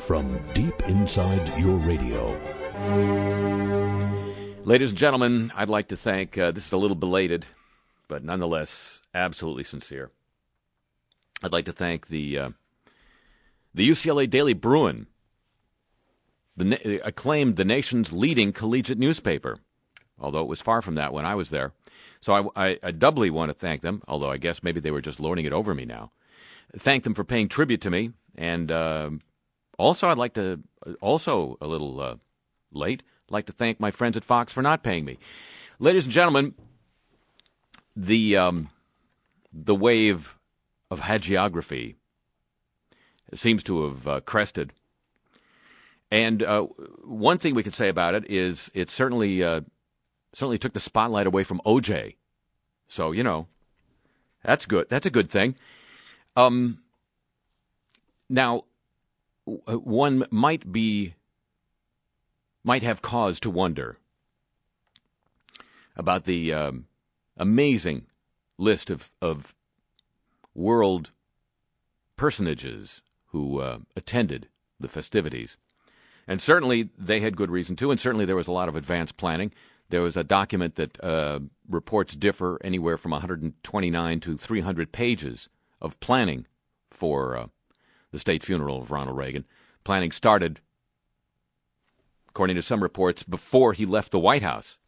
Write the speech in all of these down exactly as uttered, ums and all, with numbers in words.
from deep inside your radio. Ladies and gentlemen, I'd like to thank, uh, this is a little belated, but nonetheless absolutely sincere. I'd like to thank the uh, the U C L A Daily Bruin, the na- acclaimed the nation's leading collegiate newspaper, although it was far from that when I was there. So I, I, I doubly want to thank them, although I guess maybe they were just lording it over me now. Thank them for paying tribute to me, and uh, also I'd like to, also a little uh, late, like to thank my friends at Fox for not paying me. Ladies and gentlemen, the um, the wave of hagiography seems to have uh, crested. And uh, one thing we could say about it is it certainly uh, certainly took the spotlight away from O J. So, you know, that's good. That's a good thing. Um, now, one might be, might have cause to wonder about the um, amazing list of, of world personages who uh, attended the festivities. And certainly they had good reason to, and certainly there was a lot of advanced planning. There was a document that uh, reports differ anywhere from one hundred twenty-nine to three hundred pages of planning for uh, the state funeral of Ronald Reagan. Planning started, according to some reports, before he left the White House.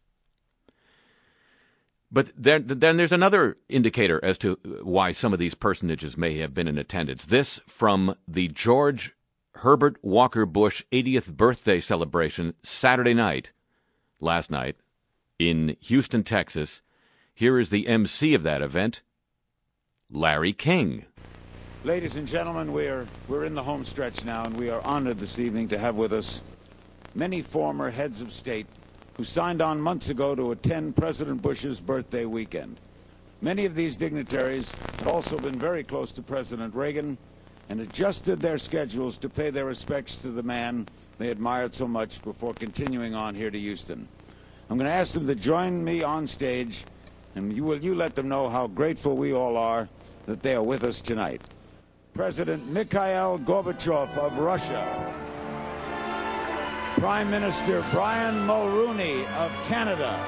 But there, then there's another indicator as to why some of these personages may have been in attendance. This from the George Herbert Walker Bush eightieth birthday celebration Saturday night, last night, in Houston, Texas. Here is the M C of that event, Larry King. Ladies and gentlemen, we're we're in the home stretch now, and we are honored this evening to have with us many former heads of state who signed on months ago to attend President Bush's birthday weekend. Many of these dignitaries had also been very close to President Reagan and adjusted their schedules to pay their respects to the man they admired so much before continuing on here to Houston. I'm going to ask them to join me on stage, and you will you let them know how grateful we all are that they are with us tonight. President Mikhail Gorbachev of Russia. Prime Minister Brian Mulroney of Canada.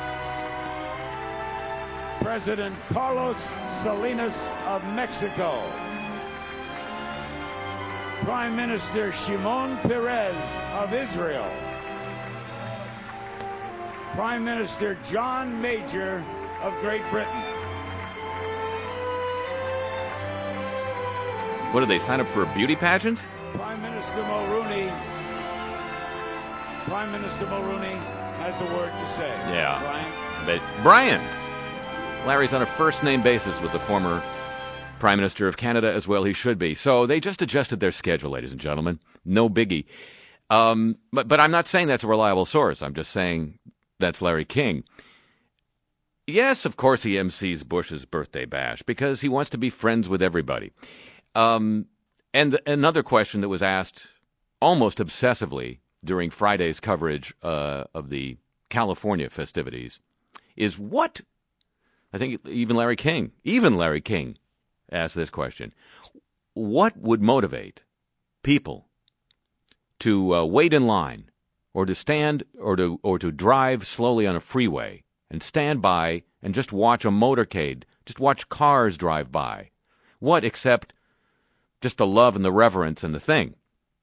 President Carlos Salinas of Mexico. Prime Minister Shimon Peres of Israel. Prime Minister John Major of Great Britain. What, did they sign up for a beauty pageant? Prime Minister Mulroney, Prime Minister Mulroney has a word to say. Yeah. Brian? But Brian. Larry's on a first-name basis with the former Prime Minister of Canada, as well he should be. So they just adjusted their schedule, ladies and gentlemen. No biggie. Um, but, but I'm not saying that's a reliable source. I'm just saying that's Larry King. Yes, of course he M Cs Bush's birthday bash because he wants to be friends with everybody. Um, and th- another question that was asked almost obsessively during Friday's coverage uh, of the California festivities is what, I think even Larry King, even Larry King asked this question, what would motivate people to uh, wait in line or to stand or to or to drive slowly on a freeway and stand by and just watch a motorcade, just watch cars drive by? What except just the love and the reverence and the thing?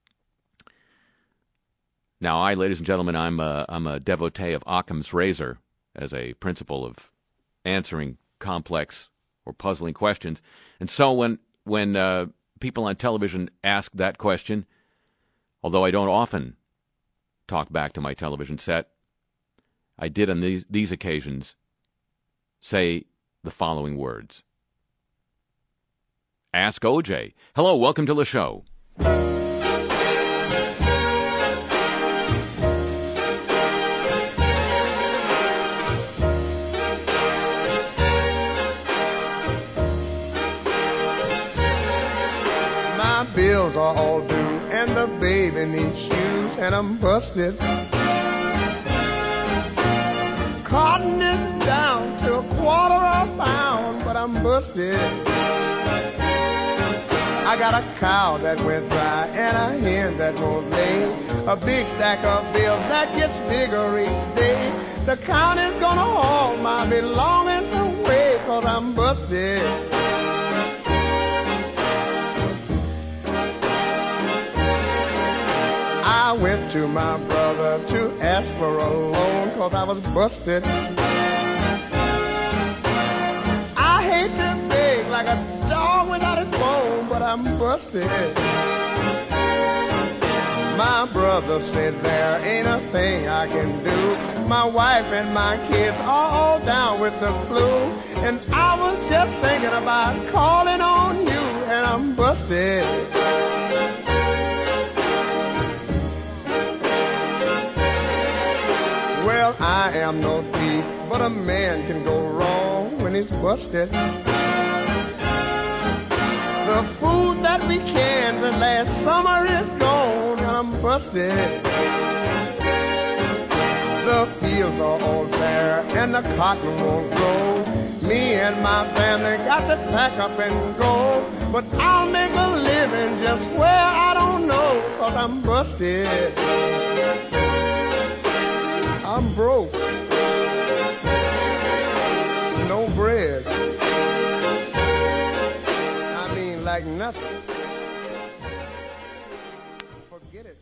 Now, I, ladies and gentlemen, I'm a, I'm a devotee of Occam's razor as a principle of answering complex or puzzling questions. And so when when uh, people on television ask that question, although I don't often talk back to my television set, I did on these, these occasions say the following words. Ask O J. Hello, welcome to the show. My bills are all due, and the baby needs shoes, and I'm busted. Cotton is down to a quarter of a pound, but I'm busted. I got a cow that went dry and a hen that won't lay. A big stack of bills that gets bigger each day. The county's gonna haul my belongings away 'cause I'm busted. I went to my brother to ask for a loan 'cause I was busted. I hate to beg like a dog without his bone, but I'm busted. My brother said there ain't a thing I can do. My wife and my kids are all down with the flu. And I was just thinking about calling on you, and I'm busted. Well, I am no thief, but a man can go wrong when he's busted. The food that we canned last summer is gone, and I'm busted. The fields are all bare, and the cotton won't grow. Me and my family got to pack up and go. But I'll make a living just where I don't know, 'cause I'm busted. I'm broke. No bread. I mean, like nothing. Forget it.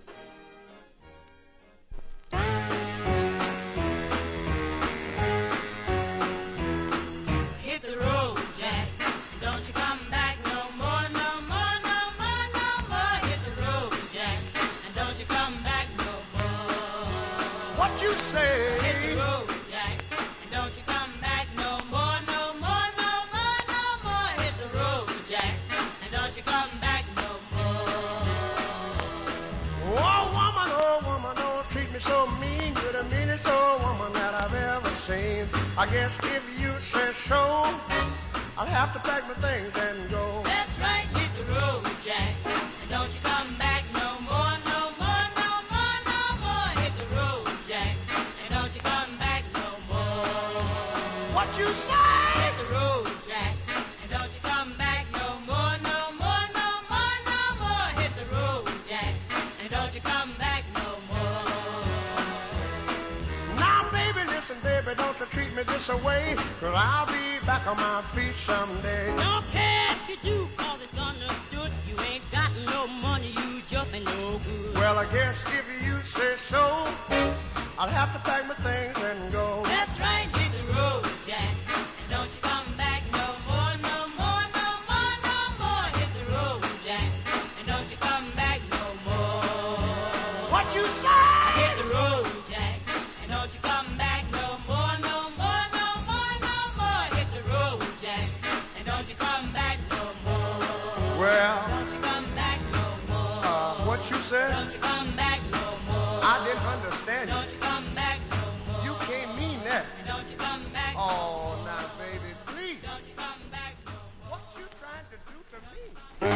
Hit the road, Jack. Don't you come back no more, no more, no more, no more. Hit the road, Jack. And don't you come back no more. What you say? Hit the road, Jack. And don't you come back no more, no more, no more, no more. Hit the road, Jack. And don't you come back no more. Oh, woman, oh, woman, don't treat me so mean. You're the meanest old woman that I've ever seen. I guess if you say so, I'll have to pack my things and go. That's right, hit the road, Jack. And don't you come back no more, no more, no more, no more. Hit the road, Jack. And don't you come back no more. What you say? Hit the road, Jack. And don't you come back no more, no more, no more, no more. Hit the road, Jack. And don't you come back no more. Now, baby, listen, baby, don't you treat me this away, 'cause I'll be back on my feet someday. Don't care if you do, 'cause it's understood. You ain't got no money, you just ain't no good. Well, I guess if you say so, I'll have to pack my things and go. That's right, hit the road, Jack. And don't you come back no more, no more, no more, no more. Hit the road, Jack. And don't you come back no more. What you say? Hit the road, Jack. And don't you come back no more, no more, no more, no more. Hit the road, Jack. And don't you come back no more. Well, Don't you come back no more. uh, what you said? Don't you come back no more. I didn't understand Don't you. you come back no more. You can't mean that. And don't you come back. Oh, now, baby, please. Don't you come back no more. What you trying to do to me?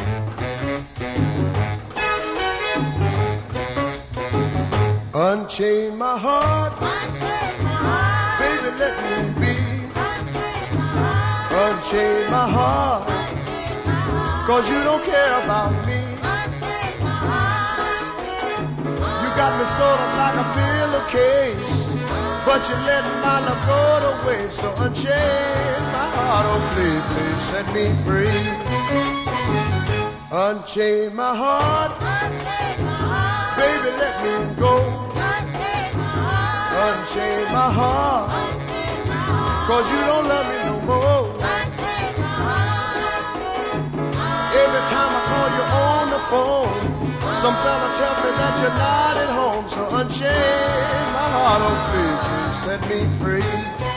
Unchain my heart, Unchain my heart. baby, let me be. Unchain my heart. Unchain my heart, Unchain my heart. 'cause you don't care about me. Unchain my heart. You got me sort of like a pillowcase, but you let my love go to waste. So unchain my heart, oh please, please set me free. Unchain my heart, Unchain my heart. baby, let me go. Unchain my heart. Unchain my heart, Unchain my heart. 'cause you don't love me no more. Unchain my heart. Every time I call you on the phone, some fella tells me that you're not at home. So unchain my heart, oh please, please set me free.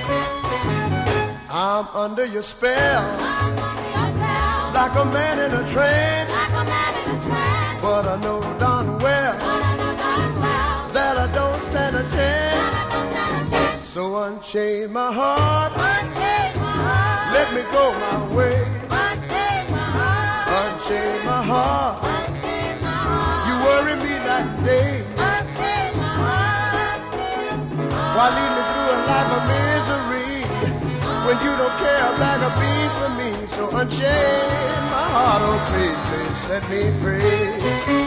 I'm under your spell, I'm under your spell. like a man in a trance. Like a man in a trance. But I know darn well But I know darn well that I don't stand a chance. that I don't stand a chance. So unchain my heart, Unchain my heart. let me go my way. Unchain my heart. Unchain my heart, Unchain my heart. you worry me that day. Unchain my heart. Why lead me through a life of misery when you don't care a bag of beans for me. So unchain my heart, oh please, please set me free.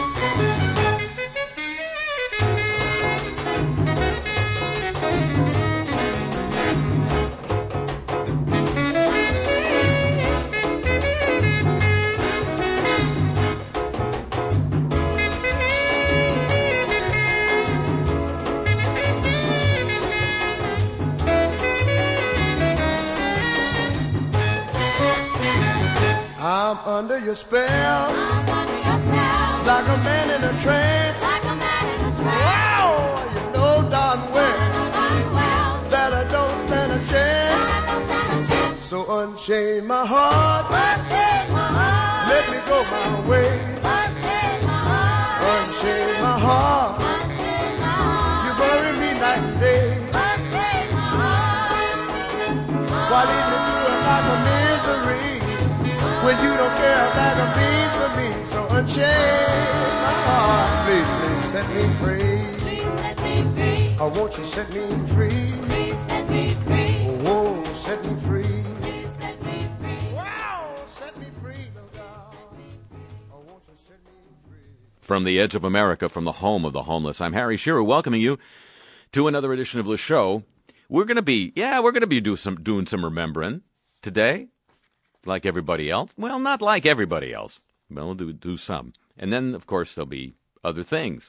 I'm under your spell. I'm under your spell. Like a man in a trance. Like a man in a trance. Wow, you know darn well, I know darn well that I don't stand a chance. that I don't stand a chance. So unchain my heart. Unchain my heart. Let me go my way. Unchain my heart. Unchain my heart. Unchain my heart. You bury me night and day. Unchain my heart. While lead me through a life of misery. When you don't care a bag of beans for me. So unchain my heart. Please, please set me free. Please set me free. Oh, won't you set me free? Please set me free. Oh, set me free. Please set me free. Wow, set me free, little God. Oh, won't you set me free? From the edge of America, from the home of the homeless, I'm Harry Shearer, welcoming you to another edition of the show. We're going to be, yeah, we're going to be do some, doing some remembering today, like everybody else. Well, not like everybody else. We'll do, do some. And then, of course, there'll be other things.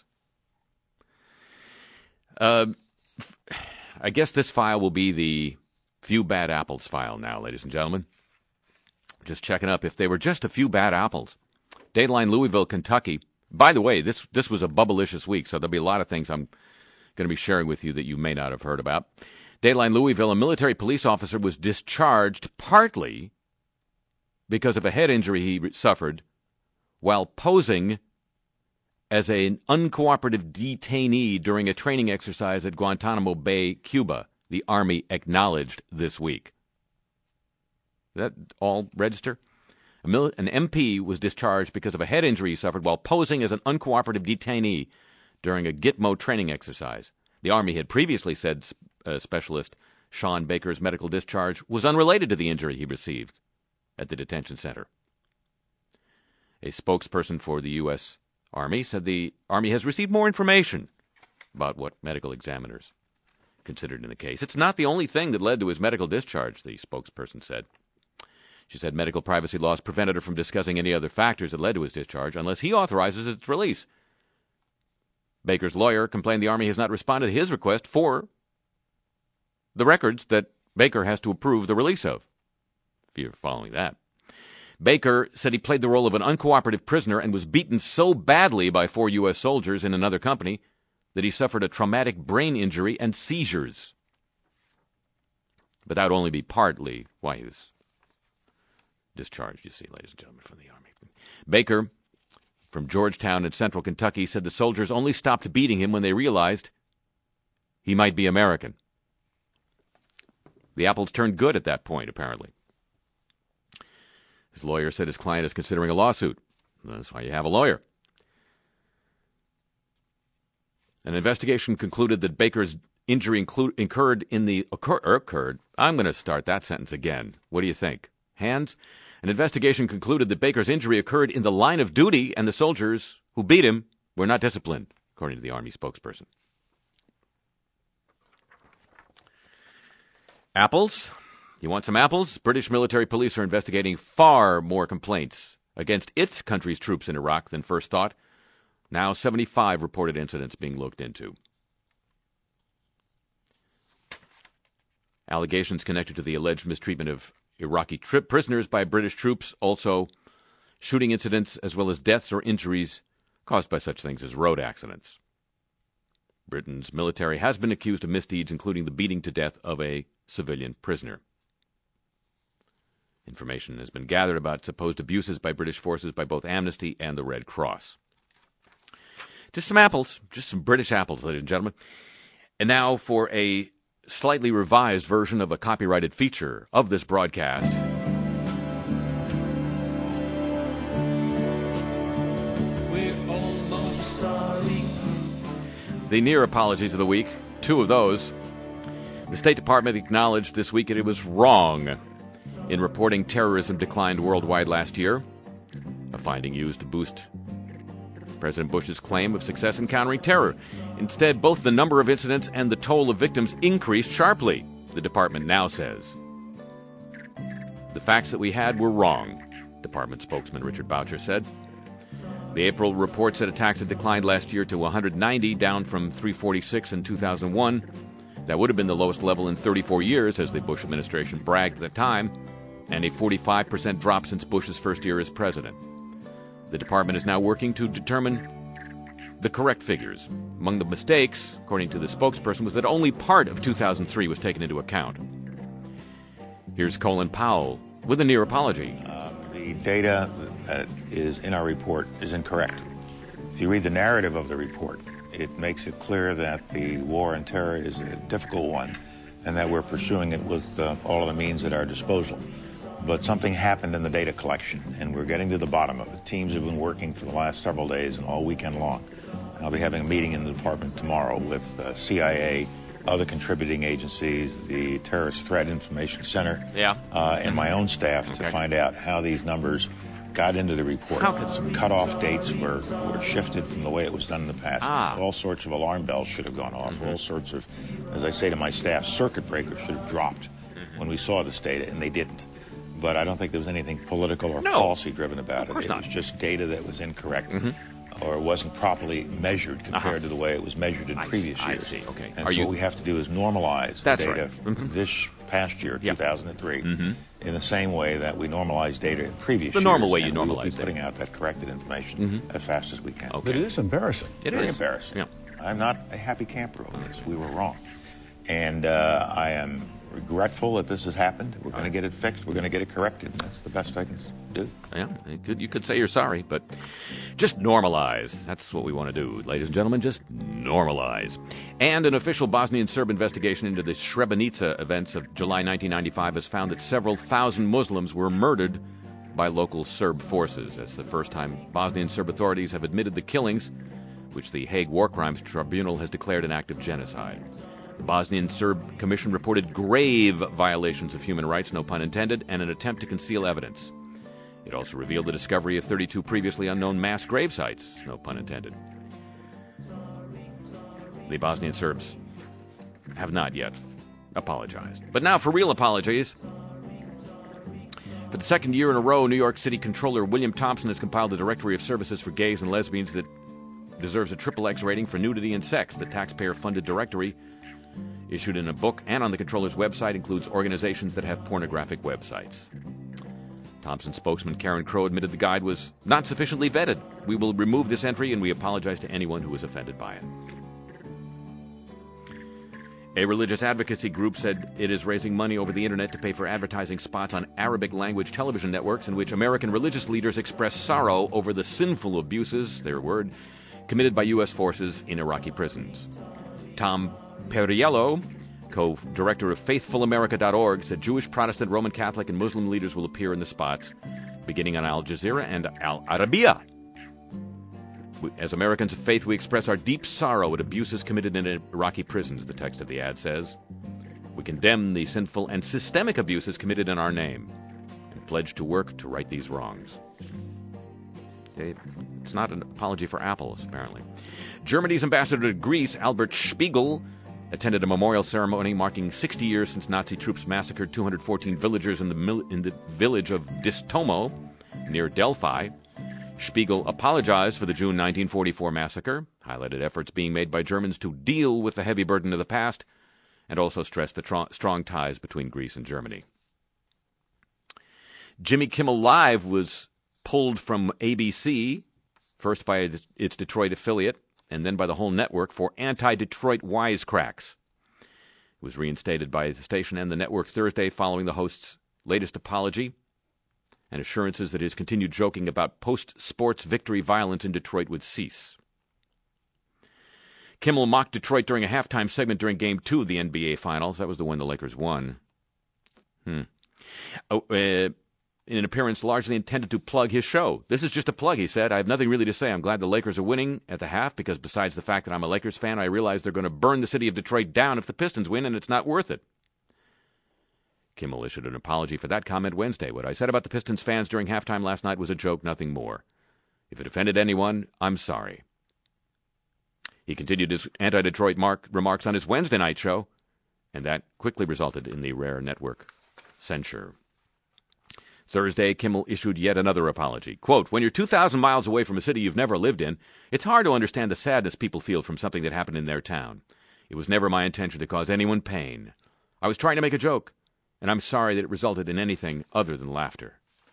Uh, I guess this file will be the few bad apples file now, ladies and gentlemen. Just checking up if they were just a few bad apples. Dateline Louisville, Kentucky. By the way, this this was a bubblicious week, so there'll be a lot of things I'm going to be sharing with you that you may not have heard about. Dateline Louisville, a military police officer was discharged partly because of a head injury he suffered while posing as an uncooperative detainee during a training exercise at Guantanamo Bay, Cuba, the Army acknowledged this week. Does that all register? A mil- an M P was discharged because of a head injury he suffered while posing as an uncooperative detainee during a Gitmo training exercise. The Army had previously said uh, Specialist Sean Baker's medical discharge was unrelated to the injury he received at the detention center. A spokesperson for the U S Army said the Army has received more information about what medical examiners considered in the case. It's not the only thing that led to his medical discharge, the spokesperson said. She said medical privacy laws prevented her from discussing any other factors that led to his discharge unless he authorizes its release. Baker's lawyer complained the Army has not responded to his request for the records that Baker has to approve the release of, if you're following that. Baker said he played the role of an uncooperative prisoner and was beaten so badly by four U S soldiers in another company that he suffered a traumatic brain injury and seizures. But that would only be partly why he was discharged, you see, ladies and gentlemen, from the Army. Baker, from Georgetown in central Kentucky, said the soldiers only stopped beating him when they realized he might be American. The apples turned good at that point, apparently. His lawyer said his client is considering a lawsuit. That's why you have a lawyer. An investigation concluded that Baker's injury inclu- incurred in the occur- occurred. I'm going to start that sentence again. What do you think? Hands? An investigation concluded that Baker's injury occurred in the line of duty and the soldiers who beat him were not disciplined, according to the Army spokesperson. Apples? You want some apples? British military police are investigating far more complaints against its country's troops in Iraq than first thought. Now seventy-five reported incidents being looked into. Allegations connected to the alleged mistreatment of Iraqi tri- prisoners by British troops, also shooting incidents as well as deaths or injuries caused by such things as road accidents. Britain's military has been accused of misdeeds, including the beating to death of a civilian prisoner. Information has been gathered about supposed abuses by British forces by both Amnesty and the Red Cross. Just some apples, just some British apples, ladies and gentlemen. And now for a slightly revised version of a copyrighted feature of this broadcast. We're almost sorry. The near apologies of the week, two of those. The State Department acknowledged this week that it was wrong in reporting terrorism declined worldwide last year, a finding used to boost President Bush's claim of success in countering terror. Instead, both the number of incidents and the toll of victims increased sharply, the department now says. The facts that we had were wrong, department spokesman Richard Boucher said. The April report said attacks had declined last year to one hundred ninety, down from three hundred forty-six in two thousand one. That would have been the lowest level in thirty-four years, as the Bush administration bragged at the time, and a forty-five percent drop since Bush's first year as president. The department is now working to determine the correct figures. Among the mistakes, according to the spokesperson, was that only part of two thousand three was taken into account. Here's Colin Powell with a near apology. Uh, the data that is in our report is incorrect. If you read the narrative of the report, it makes it clear that the war on terror is a difficult one and that we're pursuing it with uh, all of the means at our disposal. But something happened in the data collection, and we're getting to the bottom of it. Teams have been working for the last several days and all weekend long. I'll be having a meeting in the department tomorrow with uh, C I A, other contributing agencies, the Terrorist Threat Information Center, yeah. uh, and my own staff okay. to find out how these numbers got into the report. How could Some cutoff dates were, were shifted from the way it was done in the past. Ah. All sorts of alarm bells should have gone off. Mm-hmm. All sorts of, as I say to my staff, circuit breakers should have dropped mm-hmm. when we saw this data, and they didn't. But I don't think there was anything political or No. policy driven about Of course it. It not. was just data that was incorrect Mm-hmm. or wasn't properly measured compared Uh-huh. to the way it was measured in I previous see, I years. see, okay. And Are so you- what we have to do is normalize That's the data right. Mm-hmm. this past year, Yeah. two thousand three, Mhm. in the same way that we normalize data in previous The years. normal way you and we will normalize be data. putting out that corrected information Mhm. as fast as we can. Okay. But it is embarrassing. It Very is. embarrassing. Yeah. I'm not a happy camper over this. We were wrong. And uh, I am regretful that this has happened. We're going to get it fixed. We're going to get it corrected. That's the best I can s- do. Yeah, you could, you could say you're sorry, but just normalize. That's what we want to do, ladies and gentlemen, just normalize. And an official Bosnian Serb investigation into the Srebrenica events of July nineteen ninety-five has found that several thousand Muslims were murdered by local Serb forces. That's the first time Bosnian Serb authorities have admitted the killings, which the Hague War Crimes Tribunal has declared an act of genocide. The Bosnian Serb Commission reported grave violations of human rights, no pun intended, and an attempt to conceal evidence. It also revealed the discovery of thirty-two previously unknown mass grave sites, no pun intended. The Bosnian Serbs have not yet apologized. But now for real apologies. For the second year in a row, New York City Controller William Thompson has compiled a directory of services for gays and lesbians that deserves a triple X rating for nudity and sex. The taxpayer-funded directory, issued in a book and on the Controller's website, includes organizations that have pornographic websites. Thompson spokesman Karen Crow admitted the guide was not sufficiently vetted. We will remove this entry, and we apologize to anyone who was offended by it. A religious advocacy group said it is raising money over the internet to pay for advertising spots on Arabic-language television networks in which American religious leaders express sorrow over the sinful abuses, their word, committed by U S forces in Iraqi prisons. Tom Perriello, co-director of faithful america dot org, said Jewish, Protestant, Roman Catholic, and Muslim leaders will appear in the spots, beginning on Al Jazeera and Al Arabiya. As Americans of faith, we express our deep sorrow at abuses committed in Iraqi prisons, the text of the ad says. We condemn the sinful and systemic abuses committed in our name and pledge to work to right these wrongs. It's not an apology for apples, apparently. Germany's ambassador to Greece, Albert Spiegel, attended a memorial ceremony marking sixty years since Nazi troops massacred two hundred fourteen villagers in the, mil- in the village of Distomo, near Delphi. Spiegel apologized for the June nineteen forty-four massacre, highlighted efforts being made by Germans to deal with the heavy burden of the past, and also stressed the tr- strong ties between Greece and Germany. Jimmy Kimmel Live was pulled from A B C, first by its Detroit affiliate, and then by the whole network for anti-Detroit wisecracks. It was reinstated by the station and the network Thursday following the host's latest apology and assurances that his continued joking about post-sports victory violence in Detroit would cease. Kimmel mocked Detroit during a halftime segment during Game two of the N B A Finals. That was the one the Lakers won. Hmm. Oh, uh, in an appearance largely intended to plug his show. This is just a plug, he said. I have nothing really to say. I'm glad the Lakers are winning at the half because besides the fact that I'm a Lakers fan, I realize they're going to burn the city of Detroit down if the Pistons win, and it's not worth it. Kimmel issued an apology for that comment Wednesday. What I said about the Pistons fans during halftime last night was a joke, nothing more. If it offended anyone, I'm sorry. He continued his anti-Detroit mark, remarks on his Wednesday night show, and that quickly resulted in the rare network censure. Thursday, Kimmel issued yet another apology. Quote, when you're two thousand miles away from a city you've never lived in, it's hard to understand the sadness people feel from something that happened in their town. It was never my intention to cause anyone pain. I was trying to make a joke, and I'm sorry that it resulted in anything other than laughter.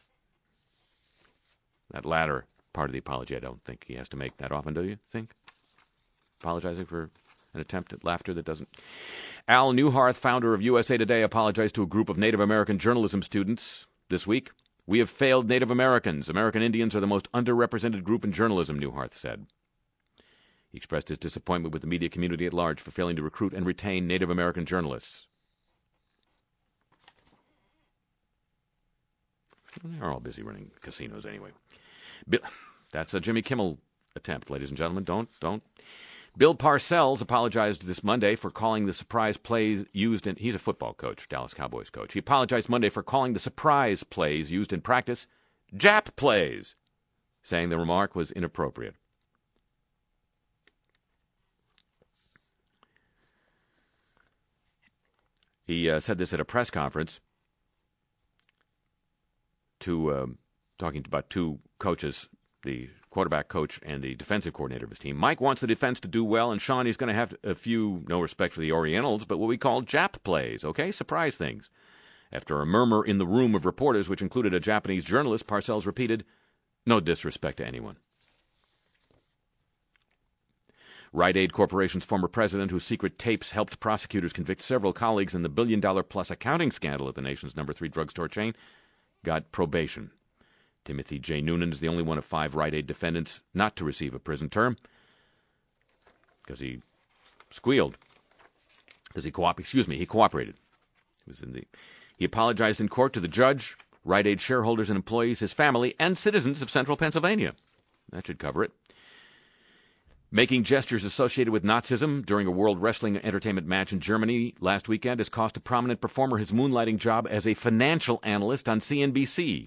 That latter part of the apology, I don't think he has to make that often, do you think? Apologizing for an attempt at laughter that doesn't... Al Newharth, founder of U S A Today, apologized to a group of Native American journalism students this week. We have failed Native Americans. American Indians are the most underrepresented group in journalism, Newharth said. He expressed his disappointment with the media community at large for failing to recruit and retain Native American journalists. They're all busy running casinos anyway. Bill, that's a Jimmy Kimmel attempt, ladies and gentlemen. Don't, don't. Bill Parcells apologized this Monday for calling the surprise plays used in... He's a football coach, Dallas Cowboys coach. He apologized Monday for calling the surprise plays used in practice Jap plays, saying the remark was inappropriate. He uh, said this at a press conference to um, talking about two coaches, the quarterback coach and the defensive coordinator of his team. Mike wants the defense to do well, and Sean, he's going to have a few, no respect for the Orientals, but what we call Jap plays, okay? Surprise things. After a murmur in the room of reporters, which included a Japanese journalist, Parcells repeated, no disrespect to anyone. Rite Aid Corporation's former president, whose secret tapes helped prosecutors convict several colleagues in the billion-dollar-plus accounting scandal at the nation's number three drugstore chain, got probation. Timothy J. Noonan is the only one of five Rite Aid defendants not to receive a prison term because he squealed. Because he coop- excuse me, he cooperated. He was in the. He apologized in court to the judge, Rite Aid shareholders and employees, his family, and citizens of central Pennsylvania. That should cover it. Making gestures associated with Nazism during a World Wrestling Entertainment match in Germany last weekend has cost a prominent performer his moonlighting job as a financial analyst on C N B C.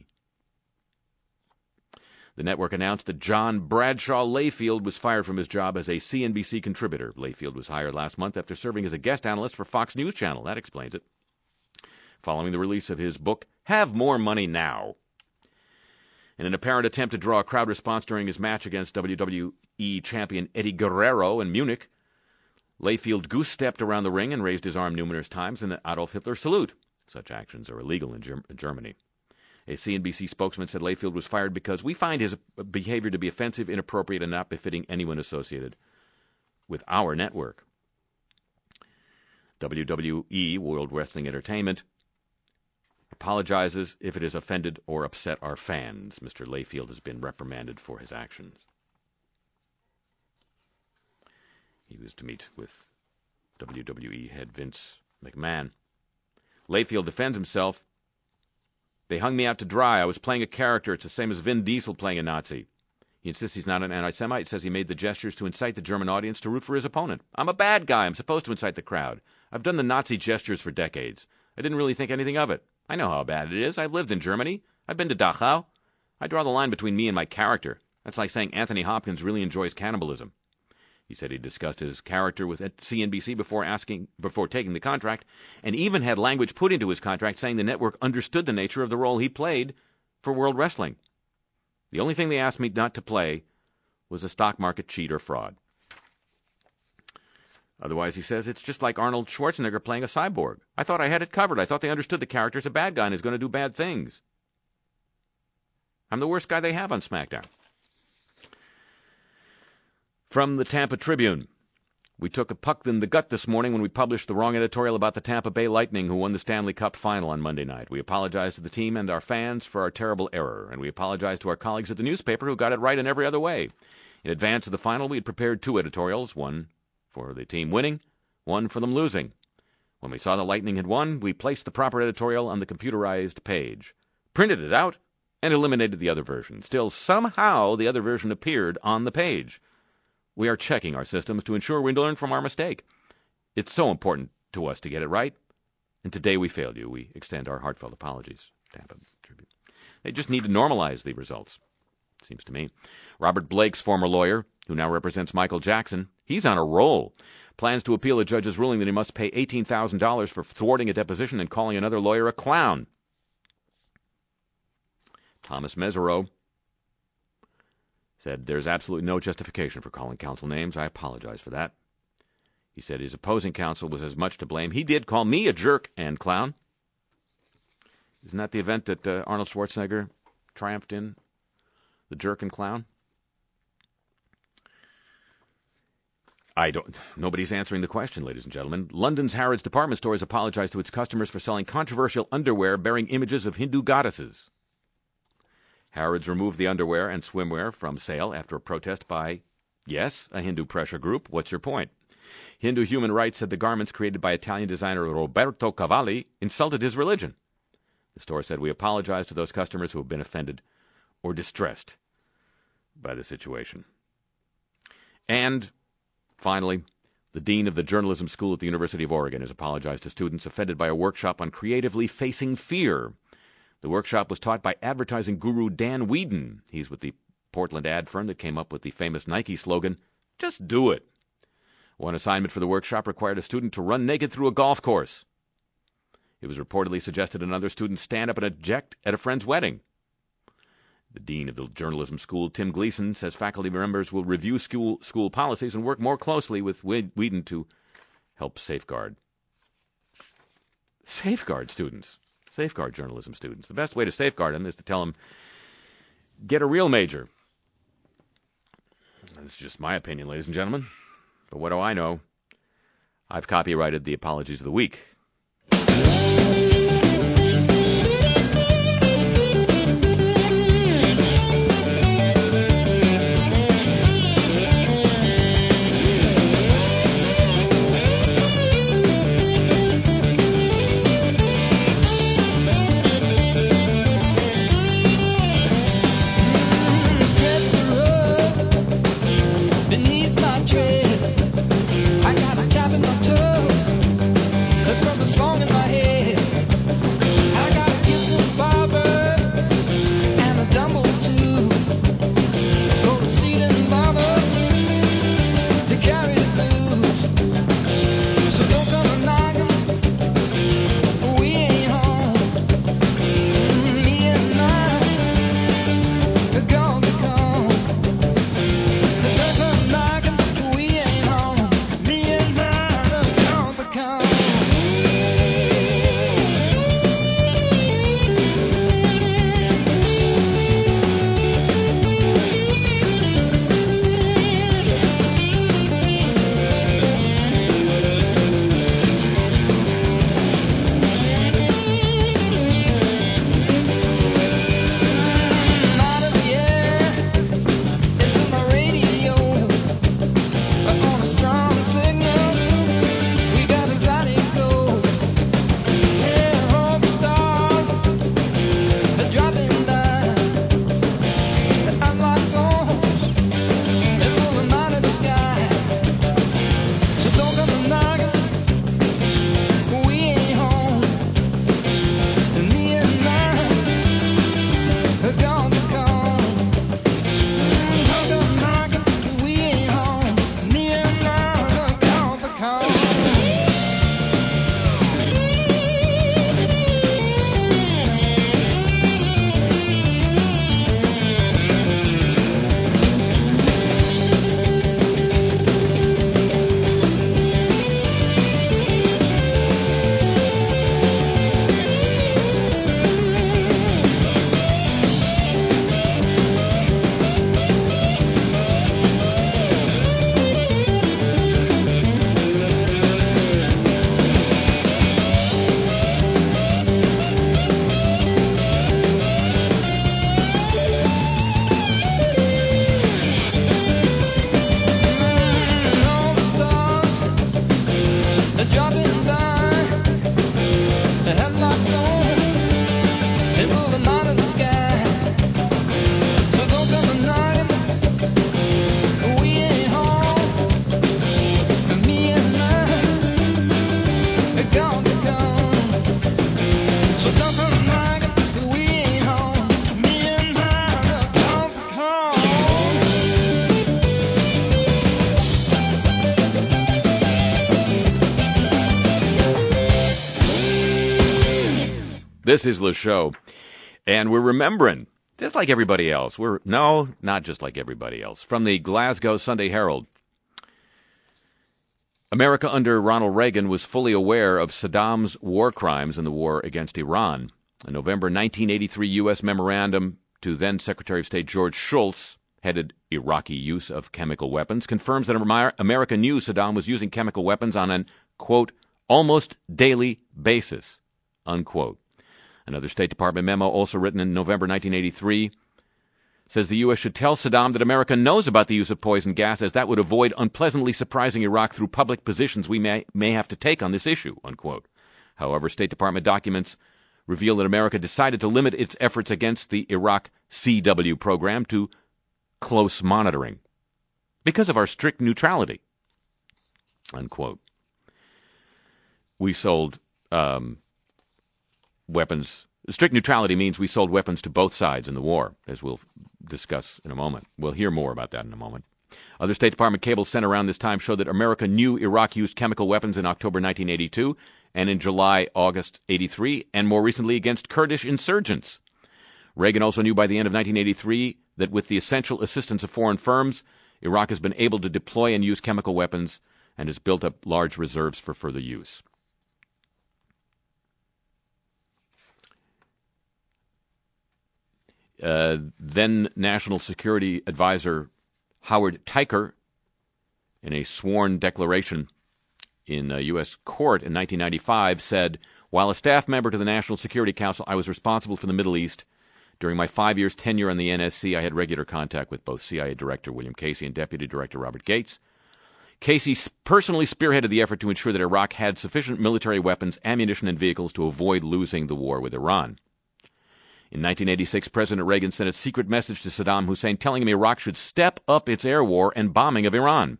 The network announced that John Bradshaw Layfield was fired from his job as a C N B C contributor. Layfield was hired last month after serving as a guest analyst for Fox News Channel. That explains it. Following the release of his book, Have More Money Now. In an apparent attempt to draw a crowd response during his match against W W E champion Eddie Guerrero in Munich, Layfield goose-stepped around the ring and raised his arm numerous times in the Adolf Hitler salute. Such actions are illegal in Ger- Germany. A C N B C spokesman said Layfield was fired because we find his behavior to be offensive, inappropriate, and not befitting anyone associated with our network. W W E, World Wrestling Entertainment, apologizes if it has offended or upset our fans. Mister Layfield has been reprimanded for his actions. He was to meet with W W E head Vince McMahon. Layfield defends himself. They hung me out to dry. I was playing a character. It's the same as Vin Diesel playing a Nazi. He insists he's not an anti-Semite, says he made the gestures to incite the German audience to root for his opponent. I'm a bad guy. I'm supposed to incite the crowd. I've done the Nazi gestures for decades. I didn't really think anything of it. I know how bad it is. I've lived in Germany. I've been to Dachau. I draw the line between me and my character. That's like saying Anthony Hopkins really enjoys cannibalism. He said he discussed his character with C N B C before asking, before taking the contract, and even had language put into his contract saying the network understood the nature of the role he played for World Wrestling. The only thing they asked me not to play was a stock market cheat or fraud. Otherwise, he says, it's just like Arnold Schwarzenegger playing a cyborg. I thought I had it covered. I thought they understood the character's a bad guy and is going to do bad things. I'm the worst guy they have on SmackDown. From the Tampa Tribune, we took a puck in the gut this morning when we published the wrong editorial about the Tampa Bay Lightning, who won the Stanley Cup final on Monday night. We apologize to the team and our fans for our terrible error, and we apologize to our colleagues at the newspaper who got it right in every other way. In advance of the final, we had prepared two editorials, one for the team winning, one for them losing. When we saw the Lightning had won, we placed the proper editorial on the computerized page. printed it out, and eliminated the other version. Still, somehow the other version appeared on the page. We are checking our systems to ensure we learn from our mistake. It's so important to us to get it right, and today we failed you. We extend our heartfelt apologies. Tampa Tribune. They just need to normalize the results, seems to me. Robert Blake's former lawyer, who now represents Michael Jackson, he's on a roll. Plans to appeal a judge's ruling that he must pay eighteen thousand dollars for thwarting a deposition and calling another lawyer a clown. Thomas Mesereau said, there's absolutely no justification for calling counsel names. I apologize for that. He said his opposing counsel was as much to blame. He did call me a jerk and clown. Isn't that the event that uh, Arnold Schwarzenegger triumphed in? The jerk and clown? I don't. Nobody's answering the question, ladies and gentlemen. London's Harrods department store has apologized to its customers for selling controversial underwear bearing images of Hindu goddesses. Harrods removed the underwear and swimwear from sale after a protest by, yes, a Hindu pressure group. What's your point? Hindu Human Rights said the garments created by Italian designer Roberto Cavalli insulted his religion. The store said, we apologize to those customers who have been offended or distressed by the situation. And finally, the dean of the journalism school at the University of Oregon has apologized to students offended by a workshop on creatively facing fear. The workshop was taught by advertising guru Dan Whedon. He's with the Portland ad firm that came up with the famous Nike slogan, just do it. One assignment for the workshop required a student to run naked through a golf course. It was reportedly suggested another student stand up and eject at a friend's wedding. The dean of the journalism school, Tim Gleason, says faculty members will review school, school policies and work more closely with Whedon to help safeguard. Safeguard students. Safeguard journalism students. The best way to safeguard them is to tell them, get a real major. That's just my opinion, ladies and gentlemen. But what do I know? I've copyrighted the apologies of the week. Song in my head. This is Le Show, and we're remembering, just like everybody else. We're no, not just like everybody else. From the Glasgow Sunday Herald. America under Ronald Reagan was fully aware of Saddam's war crimes in the war against Iran. A November nineteen eighty-three U S memorandum to then Secretary of State George Shultz, headed Iraqi use of chemical weapons, confirms that America knew Saddam was using chemical weapons on an, quote, almost daily basis, unquote. Another State Department memo, also written in November nineteen eighty-three, says the U S should tell Saddam that America knows about the use of poison gas, as that would avoid unpleasantly surprising Iraq through public positions we may, may have to take on this issue, unquote. However, State Department documents reveal that America decided to limit its efforts against the Iraq C W program to close monitoring because of our strict neutrality, unquote. We sold um, weapons. Strict neutrality means we sold weapons to both sides in the war, as we'll discuss in a moment. We'll hear more about that in a moment. Other State Department cables sent around this time show that America knew Iraq used chemical weapons in October nineteen eighty-two and in July, August eighty-three, and more recently against Kurdish insurgents. Reagan also knew by the end of nineteen eighty-three that with the essential assistance of foreign firms, Iraq has been able to deploy and use chemical weapons and has built up large reserves for further use. Uh, then National Security Advisor Howard Teicher, in a sworn declaration in a U S court in nineteen ninety-five, said, while a staff member to the National Security Council, I was responsible for the Middle East. During my five years tenure on the N S C, I had regular contact with both C I A Director William Casey and Deputy Director Robert Gates. Casey personally spearheaded the effort to ensure that Iraq had sufficient military weapons, ammunition, and vehicles to avoid losing the war with Iran. In nineteen eighty-six, President Reagan sent a secret message to Saddam Hussein telling him Iraq should step up its air war and bombing of Iran.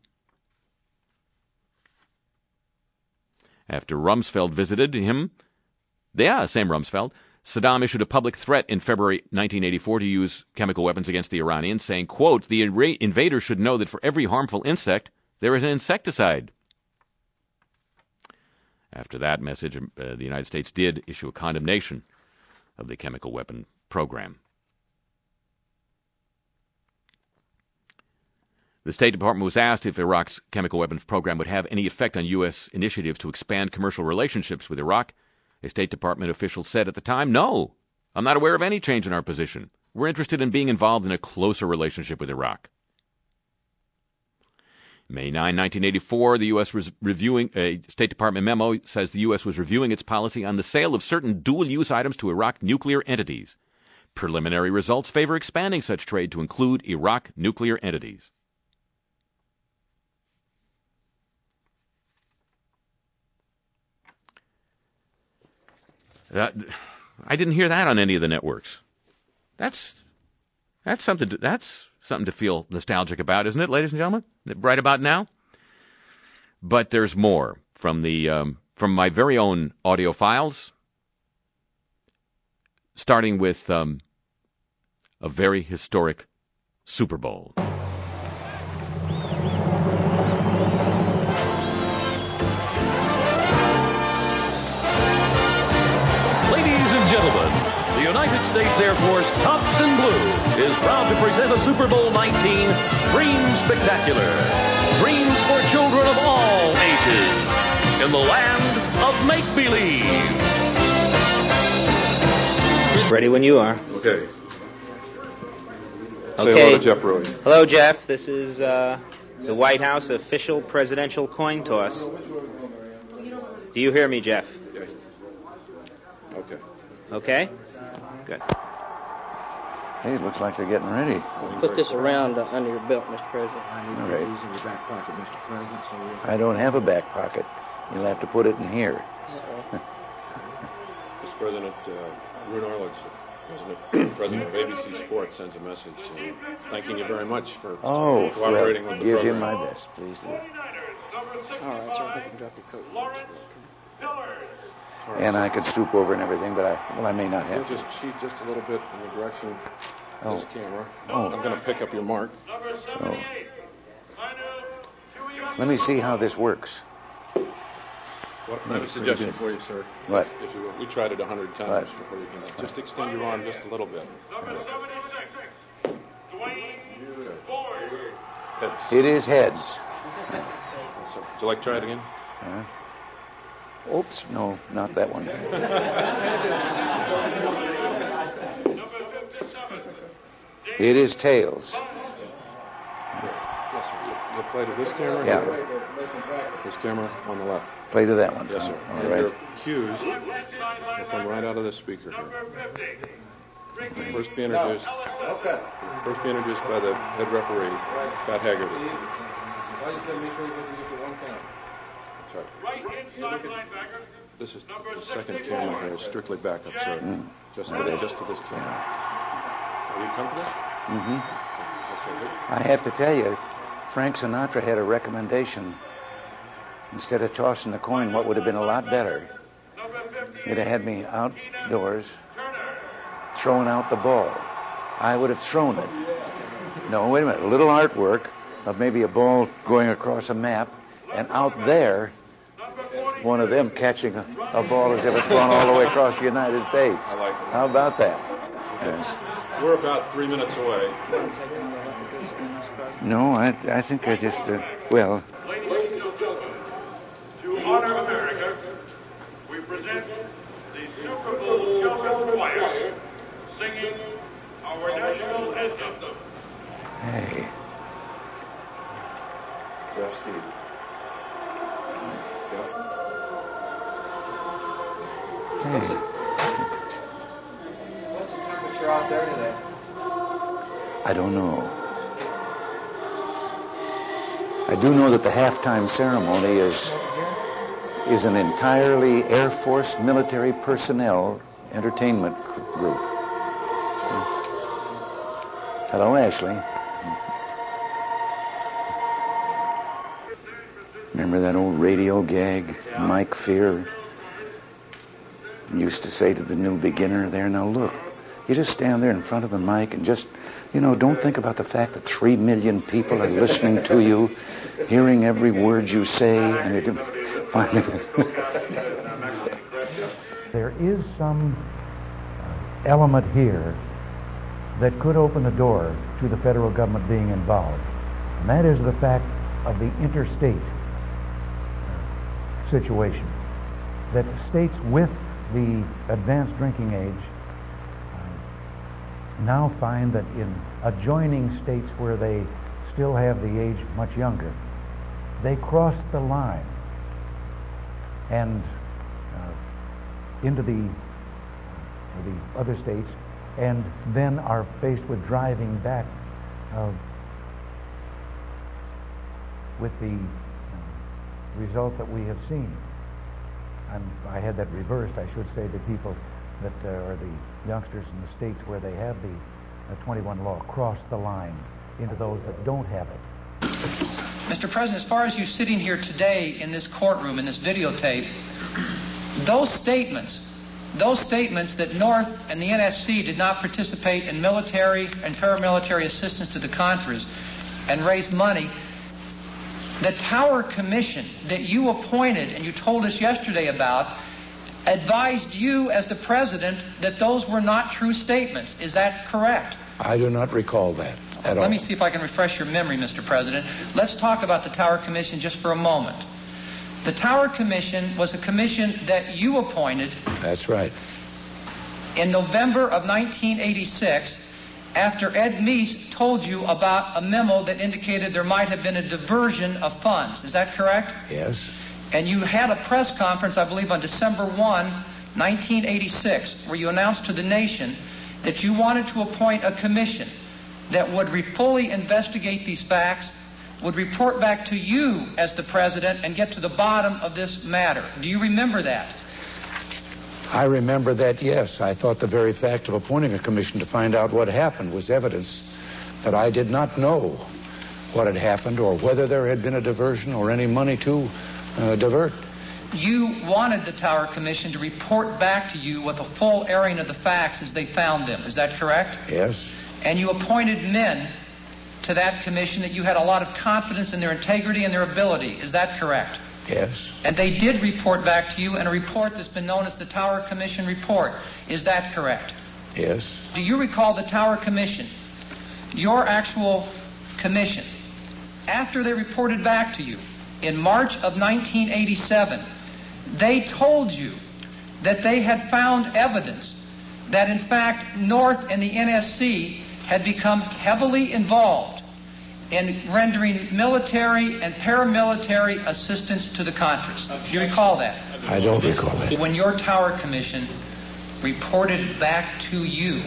After Rumsfeld visited him, yeah, same Rumsfeld, Saddam issued a public threat in February nineteen eighty-four to use chemical weapons against the Iranians, saying, quote, the invaders should know that for every harmful insect, there is an insecticide. After that message, uh, the United States did issue a condemnation of the chemical weapon program. The State Department was asked if Iraq's chemical weapons program would have any effect on U S initiatives to expand commercial relationships with Iraq. A State Department official said at the time, no, I'm not aware of any change in our position. We're interested in being involved in a closer relationship with Iraq. May ninth, nineteen eighty-four, the U S was reviewing, a State Department memo says the U S was reviewing its policy on the sale of certain dual-use items to Iraq nuclear entities. Preliminary results favor expanding such trade to include Iraq nuclear entities. That, I didn't hear that on any of the networks. That's that's something to, that's something to feel nostalgic about, isn't it, ladies and gentlemen? Right about now. But there's more from the um, from my very own audio files, starting with um, a very historic Super Bowl. The United States Air Force Tops in Blue is proud to present a Super Bowl nineteen Dream Spectacular. Dreams for children of all ages in the land of make-believe. Ready when you are. Okay. Okay. Say hello to Jeff Roy. Hello, Jeff. This is uh, the White House official presidential coin toss. Do you hear me, Jeff? Okay. Okay? Good. Hey, it looks like they're getting ready. Put this around uh, under your belt, Mister President. I need to put these in your back pocket, Mister President. So we'll... I don't have a back pocket. You'll have to put it in here. Mister President, uh, Ruud Arledge, President, President of A B C Sports, sends a message uh, thanking you very much for oh, cooperating well, with the give program. him my best, please do. All right, sir. I think you can drop your coat. And I could stoop over and everything, but I well, I may not have You'll just cheat just a little bit in the direction of oh. this camera. Oh. I'm going to pick up your mark. Oh. Let me see how this works. What, I have a suggestion for you, sir. What? If you will. We tried it a hundred times What? before you came out. Just extend your arm just a little bit. Heads. It is heads. Would you like to try it again? Uh, oops, no, not that one. It is tails. Yes, sir. You'll, you'll play to this camera? Yeah. Here. This camera on the left. Play to that one. Yes, sir. All And right. your cues will come right out of the speaker here. You'll first be introduced. Okay. First be introduced by the head referee, Pat Haggerty. I just said make sure you use the one count. That's right. This is the second camera here is strictly backup, sir. Mm. Just to, just to this camera. Are you comfortable? Mm-hmm. Okay. I have to tell you, Frank Sinatra had a recommendation. Instead of tossing the coin, what would have been a lot better? It'd have had me outdoors throwing out the ball. I would have thrown it. No, wait a minute. A little artwork of maybe a ball going across a map, and out there, one of them catching a, a ball as if it's gone all the way across the United States. I like it. How about that? Yeah. We're about three minutes away. No, I, I think I just, uh, well... To honor America, we present the Super Bowl Children's Choir singing our national anthem. Hey. Jeff Steve. Jeff. Hey. What's the temperature out there today? I don't know. I do know that the halftime ceremony is is an entirely Air Force military personnel entertainment c- group. Hello, Ashley. Remember that old radio gag Mike Fear used to say to the new beginner there, now look, you just stand there in front of the mic and just, you know, don't think about the fact that three million people are listening to you, hearing every word you say, and it finally... There is some uh, element here that could open the door to the federal government being involved, and that is the fact of the interstate situation. That states with the advanced drinking age uh, now find that in adjoining states where they still have the age much younger, they cross the line and uh, into the, uh, the other states, and then are faced with driving back uh, with the uh, result that we have seen. I'm, I had that reversed. I should say the people that uh, are the youngsters in the states where they have the uh, twenty-one law cross the line into those that don't have it. Mister President, as far as you sitting here today in this courtroom, in this videotape, those statements, those statements that North and the N S C did not participate in military and paramilitary assistance to the Contras and raise money, the Tower Commission that you appointed and you told us yesterday about advised you as the President that those were not true statements. Is that correct? I do not recall that at all. Let me see if I can refresh your memory, Mister President. Let's talk about the Tower Commission just for a moment. The Tower Commission was a commission that you appointed. That's right. In November of nineteen eighty-six, after Ed Meese told you about a memo that indicated there might have been a diversion of funds. Is that correct? Yes. And you had a press conference, I believe, on December first, nineteen eighty-six, where you announced to the nation that you wanted to appoint a commission that would re- fully investigate these facts, would report back to you as the President and get to the bottom of this matter. Do you remember that? I remember that, yes. I thought the very fact of appointing a commission to find out what happened was evidence that I did not know what had happened or whether there had been a diversion or any money to uh, divert. You wanted the Tower Commission to report back to you with a full airing of the facts as they found them. Is that correct? Yes. And you appointed men to that commission that you had a lot of confidence in their integrity and their ability. Is that correct? Yes. And they did report back to you in a report that's been known as the Tower Commission Report. Is that correct? Yes. Do you recall the Tower Commission, your actual commission, after they reported back to you in March of nineteen eighty-seven, they told you that they had found evidence that in fact North and the N S C had become heavily involved in rendering military and paramilitary assistance to the Contras. Do you recall that? I don't recall that. When your Tower Commission reported back to you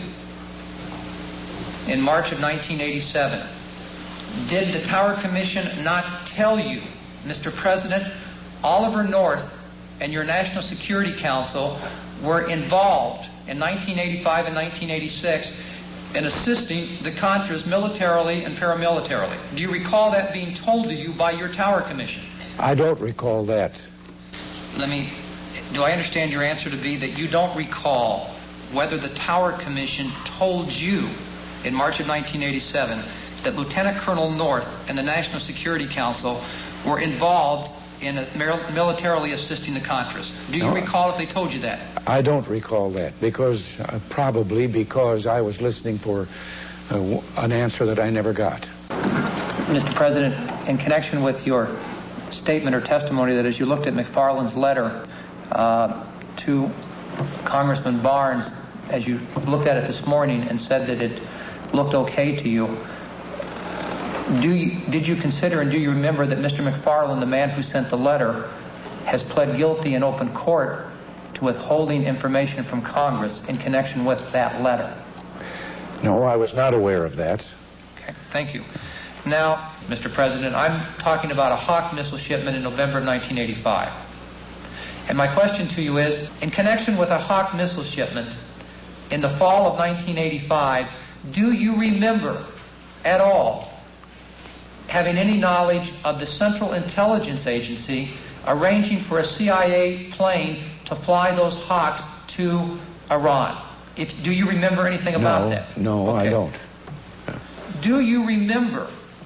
in March of nineteen eighty-seven, did the Tower Commission not tell you, Mister President, Oliver North and your National Security Council were involved in nineteen eighty-five and nineteen eighty-six in assisting the Contras militarily and paramilitarily? Do you recall that being told to you by your Tower Commission? I don't recall that. Let me, do I understand your answer to be that you don't recall whether the Tower Commission told you in March of nineteen eighty-seven that Lieutenant Colonel North and the National Security Council were involved in a, militarily assisting the Contras? Do you No. recall if they told you that? I don't recall that because uh, probably because I was listening for uh, w- an answer that I never got. Mister President, in connection with your statement or testimony that as you looked at McFarland's letter uh, to Congressman Barnes, as you looked at it this morning and said that it looked okay to you, do you, did you consider and do you remember that Mister McFarland, the man who sent the letter, has pled guilty in open court to withholding information from Congress in connection with that letter? No, I was not aware of that. Okay, thank you. Now, Mister President, I'm talking about a Hawk missile shipment in November of nineteen eighty-five. And my question to you is, in connection with a Hawk missile shipment in the fall of nineteen eighty-five, do you remember at all having any knowledge of the Central Intelligence Agency arranging for a C I A plane to fly those Hawks to Iran? If, do you remember anything about no, that? No, okay. I don't. Do you remember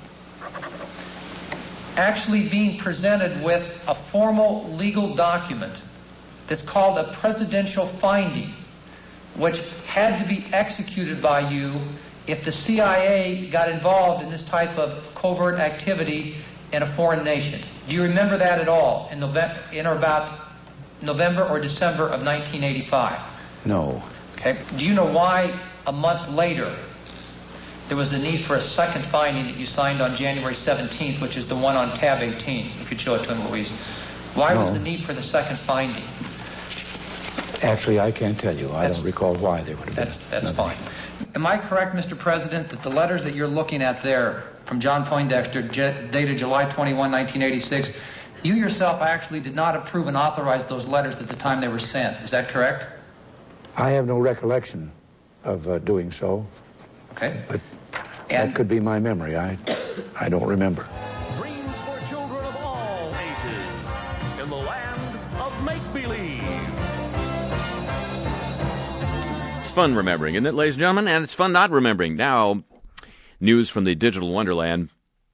actually being presented with a formal legal document that's called a presidential finding, which had to be executed by you if the C I A got involved in this type of covert activity in a foreign nation? Do you remember that at all in, November, in or about November or December of nineteen eighty-five? No. Okay. Do you know why a month later there was a need for a second finding that you signed on January seventeenth, which is the one on tab eighteen, if you'd show it to him, Louise? Why No. was the need for the second finding? Actually, I can't tell you. I That's- don't recall why they would have been. That's, that's fine. Am I correct, Mister President, that the letters that you're looking at there from John Poindexter, j- dated July twenty-first, nineteen eighty-six, you yourself actually did not approve and authorize those letters at the time they were sent? Is that correct? I have no recollection of uh, doing so. Okay. But And- that could be my memory. I, I don't remember. Dreams for children of all ages in the land of make-believe. It's fun remembering, isn't it, ladies and gentlemen? And it's fun not remembering. Now, news from the digital wonderland.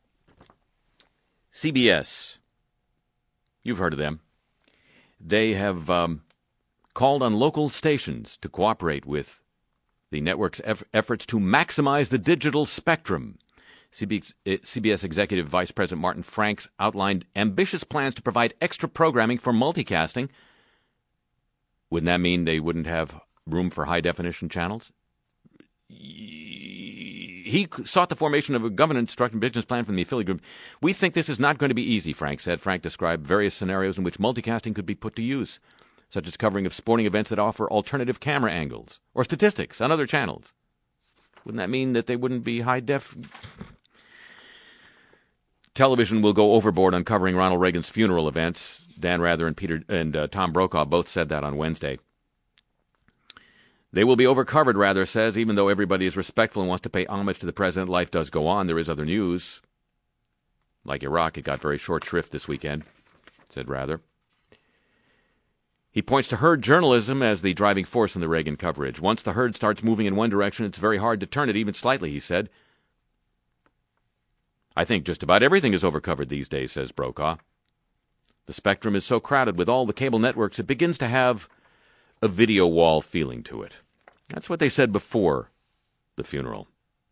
C B S. You've heard of them. They have um, called on local stations to cooperate with the network's eff- efforts to maximize the digital spectrum. C B S, uh, C B S Executive Vice President Martin Franks outlined ambitious plans to provide extra programming for multicasting. Wouldn't that mean they wouldn't have room for high-definition channels? He sought the formation of a governance structure and business plan from the affiliate group. We think this is not going to be easy, Frank said. Frank described various scenarios in which multicasting could be put to use, such as covering of sporting events that offer alternative camera angles, or statistics on other channels. Wouldn't that mean that they wouldn't be high-def? Television will go overboard on covering Ronald Reagan's funeral events. Dan Rather and Peter and uh, Tom Brokaw both said that on Wednesday. They will be overcovered, Rather says, even though everybody is respectful and wants to pay homage to the president. Life does go on. There is other news. Like Iraq, it got very short shrift this weekend, said Rather. He points to herd journalism as the driving force in the Reagan coverage. Once the herd starts moving in one direction, it's very hard to turn it even slightly, he said. I think just about everything is overcovered these days, says Brokaw. The spectrum is so crowded with all the cable networks, it begins to have a video wall feeling to it. That's what they said before the funeral.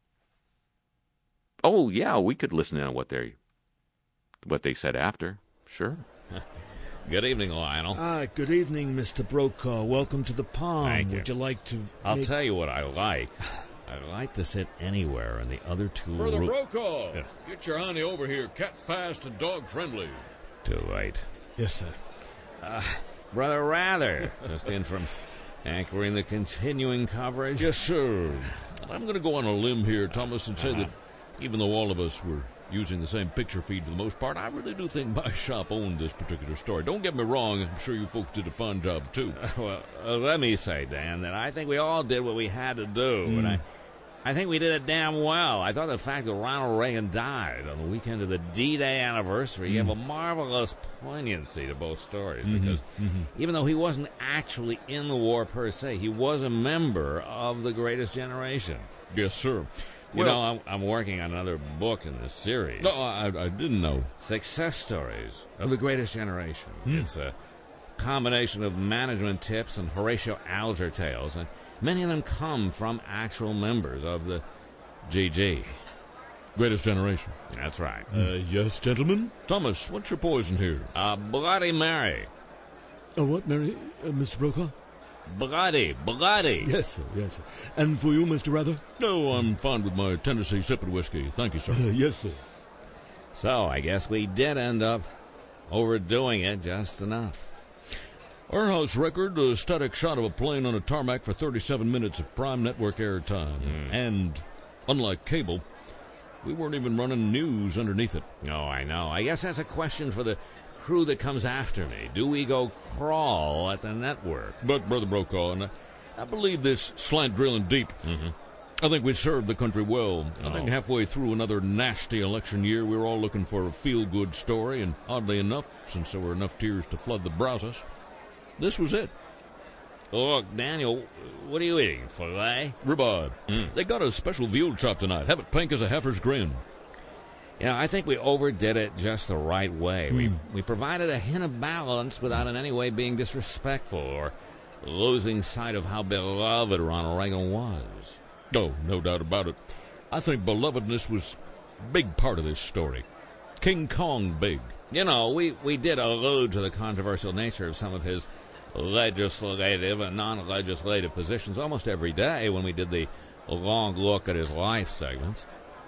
Oh, yeah, we could listen in on what they, what they said after. Sure. Good evening, Lionel. Ah, good evening, Mister Brokaw. Welcome to the Palm. Thank you. Would you like to... I'll make... tell you what I like. I like to sit anywhere in the other two Brother roo- Brokaw, Yeah. get your honey over here, cat fast and dog friendly. Too late. Yes, sir. Uh, Brother Rather, just in from anchoring the continuing coverage. Yes, sir. I'm going to go on a limb here, Thomas, and say Uh-huh. that even though all of us were using the same picture feed for the most part, I really do think my shop owned this particular story. Don't get me wrong, I'm sure you folks did a fine job, too. Well, uh, let me say, Dan, that I think we all did what we had to do, Mm. and I, I think we did it damn well. I thought the fact that Ronald Reagan died on the weekend of the D-Day anniversary Mm. gave a marvelous poignancy to both stories, Mhm, because mhm. even though he wasn't actually in the war per se, he was a member of the Greatest Generation. Yes, sir. You Well- know, I'm, I'm working on another book in this series. No, I, I didn't know. Success Stories of the Greatest Generation. Hmm. It's a combination of management tips and Horatio Alger tales, and many of them come from actual members of the G G. Greatest Generation. That's right. Uh, yes, gentlemen? Thomas, what's your poison here? Uh, Bloody Mary. Oh, what, Mary, uh, Mister Brokaw? Bloody, bloody. Yes, sir, yes, sir. And for you, Mister Rather? No, I'm fine with my Tennessee sipping whiskey. Thank you, sir. Uh, yes, sir. So, I guess we did end up overdoing it just enough. Our house record, a static shot of a plane on a tarmac for thirty-seven minutes of prime network airtime. Mm. And, unlike cable, we weren't even running news underneath it. Oh, I know. I guess that's a question for the crew that comes after me. Do we go crawl at the network? But, Brother Brokaw, and I, I believe this slant drilling deep. Mm-hmm. I think we served the country well. I Oh. think halfway through another nasty election year, we were all looking for a feel-good story, and oddly enough, since there were enough tears to flood the browsers, this was it. Look, Daniel, what are you eating? Filet? Ribeye. Mm. They got a special veal chop tonight. Have it pink as a heifer's grin. Yeah, I think we overdid it just the right way. We Mm. we provided a hint of balance without in any way being disrespectful or losing sight of how beloved Ronald Reagan was. Oh, no doubt about it. I think belovedness was a big part of this story. King Kong big. You know, we, we did allude to the controversial nature of some of his legislative and non-legislative positions almost every day when we did the long look at his life segments.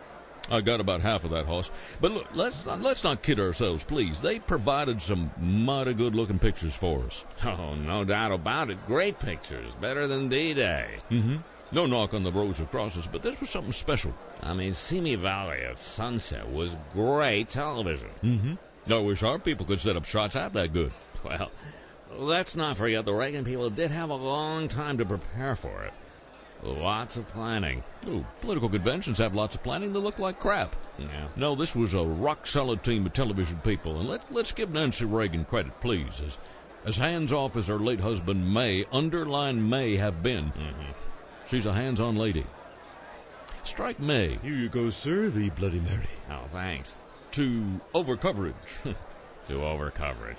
I got about half of that, Hoss. But look, let's not, let's not kid ourselves, please. They provided some mighty good-looking pictures for us. Oh, no doubt about it. Great pictures. Better than D-Day. Mm-hmm. No knock on the rows of crosses, but this was something special. I mean, Simi Valley at sunset was great television. Mm-hmm. I wish our people could set up shots half that good. Well, let's not forget the Reagan people did have a long time to prepare for it. Lots of planning. Oh, political conventions have lots of planning that look like crap. Yeah. No, this was a rock-solid team of television people, and let, let's give Nancy Reagan credit, please. As, as hands-off as her late husband may, underline may, have been, Mm-hmm. she's a hands-on lady. Strike May. Here you go, sir, the Bloody Mary. Oh, thanks. To over-coverage. To over-coverage.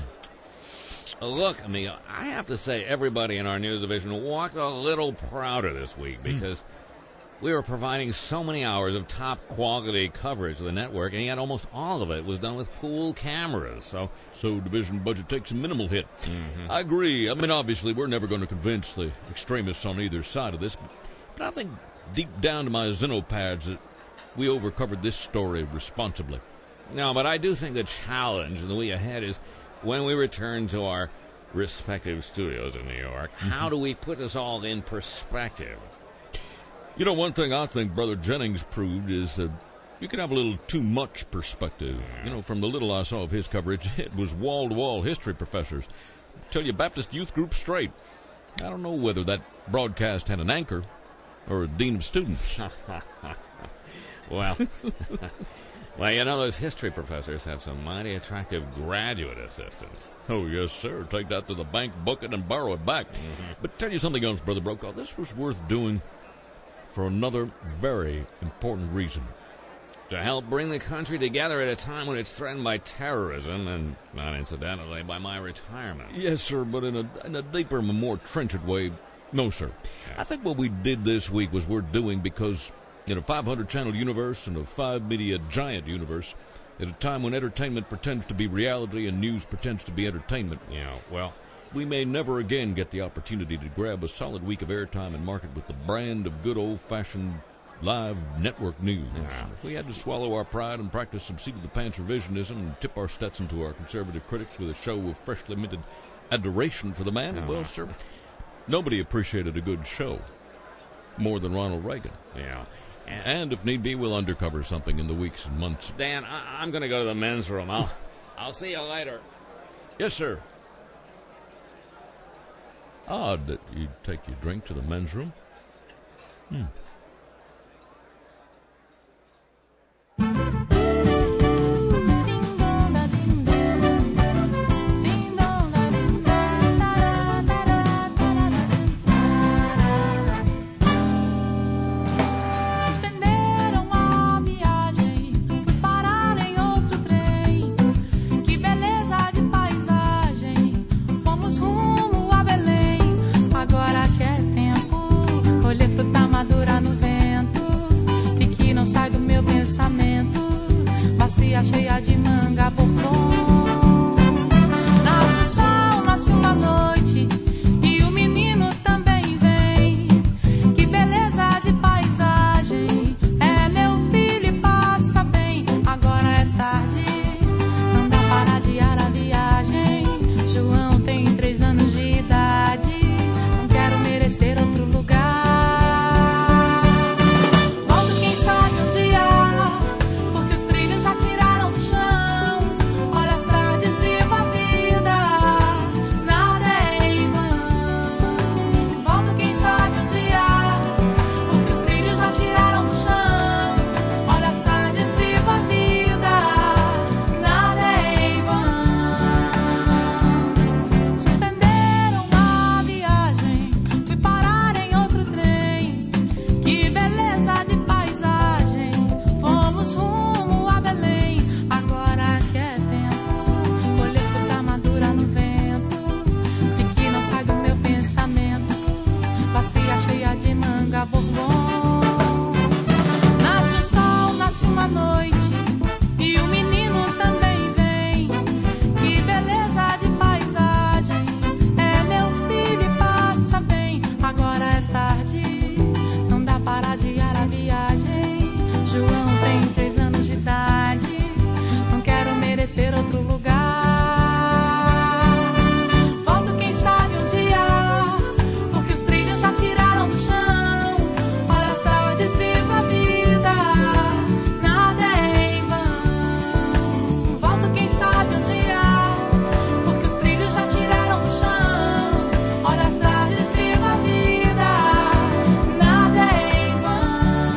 Look, amigo, I have to say everybody in our news division walked a little prouder this week because we were providing so many hours of top-quality coverage of the network, and yet almost all of it was done with pool cameras. So, so division budget takes a minimal hit. Mm-hmm. I agree. I mean, obviously, we're never going to convince the extremists on either side of this, but I think deep down to my xenopads that we overcovered this story responsibly. No, but I do think the challenge in the week ahead is when we return to our respective studios in New York, Mm-hmm. how do we put this all in perspective? You know, one thing I think Brother Jennings proved is that you can have a little too much perspective. You know, from the little I saw of his coverage, it was wall-to-wall history professors. Tell you Baptist youth group straight. I don't know whether that broadcast had an anchor or a dean of students. Well, well, you know, those history professors have some mighty attractive graduate assistants. Oh, yes, sir. Take that to the bank, book it, and borrow it back. Mm-hmm. But tell you something else, Brother Brokaw. This was worth doing for another very important reason. to help bring the country together at a time when it's threatened by terrorism and, not incidentally, by my retirement. Yes, sir, but in a, in a deeper, more trenchant way, no, sir. I think what we did this week was we're doing because in a five hundred channel universe and a five media giant universe, at a time when entertainment pretends to be reality and news pretends to be entertainment, Yeah, well, we may never again get the opportunity to grab a solid week of airtime and market with the brand of good old-fashioned live network news. Yeah. If we had to swallow our pride and practice some seat-of-the-pants revisionism and tip our Stetson to our conservative critics with a show of freshly minted adoration for the man, Yeah. well, sir, nobody appreciated a good show more than Ronald Reagan. yeah. And if need be, we'll undercover something in the weeks and months. Dan, I- I'm going to go to the men's room. I'll, I'll see you later. Yes, sir. Odd that you'd take your drink to the men's room. Hmm. Suspenderam a viagem, fui parar em outro trem. Que beleza de paisagem, fomos rumo a Belém. Agora que é tempo, colher fruta madura no vento. E que não sai do meu pensamento, bacia cheia de manga bourbon. Nasce o sol, nasce uma noite, e o menino também vem. Que beleza de paisagem, é meu filho e passa bem. Agora é tarde, não dá para adiar a viagem. João tem três anos de idade, não quero merecer outro lugar. Volto quem sabe um dia, porque os trilhos já tiraram do chão. Olha as tardes, viva a vida, nada é em vão. Volto quem sabe um dia, porque os trilhos já tiraram do chão. Olha as tardes, viva a vida, nada é em vão. Suspenderam a viagem, fui parar em outro trem. Que beleza de paisagem, fomos rumo a Belém. Agora que é tempo, colher fruta madura no vento. E que não sai do meu pensamento, bacia cheia de manga bourbon. Nasce o sol, nasce uma noite, e o menino também vem. Que beleza de paisagem, é meu filho e passa bem. Agora é tarde, não dá para adiar a viagem. João tem três anos de idade, não quero merecer outro lugar. Volto quem sabe um dia, porque os trilhos já tiraram do chão. Olha as tardes, viva a vida, nada é em vão. Volto quem sabe um dia, porque os trilhos já tiraram do chão. Olha as tardes, viva a vida, nada é em vão.